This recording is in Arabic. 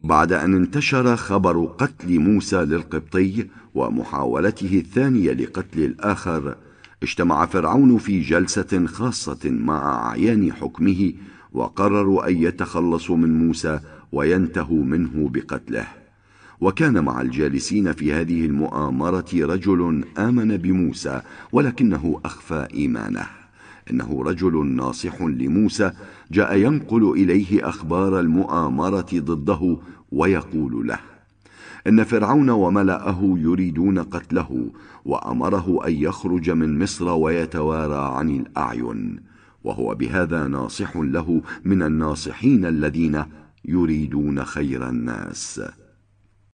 بعد أن انتشر خبر قتل موسى للقبطي ومحاولته الثانية لقتل الآخر، اجتمع فرعون في جلسة خاصة مع أعيان حكمه، وقرروا أن يتخلصوا من موسى وينتهوا منه بقتله. وكان مع الجالسين في هذه المؤامرة رجل آمن بموسى ولكنه أخفى إيمانه. إنه رجل ناصح لموسى جاء ينقل إليه أخبار المؤامرة ضده، ويقول له إن فرعون وملأه يريدون قتله، وأمره أن يخرج من مصر ويتوارى عن الأعين، وهو بهذا ناصح له من الناصحين الذين يريدون خير الناس.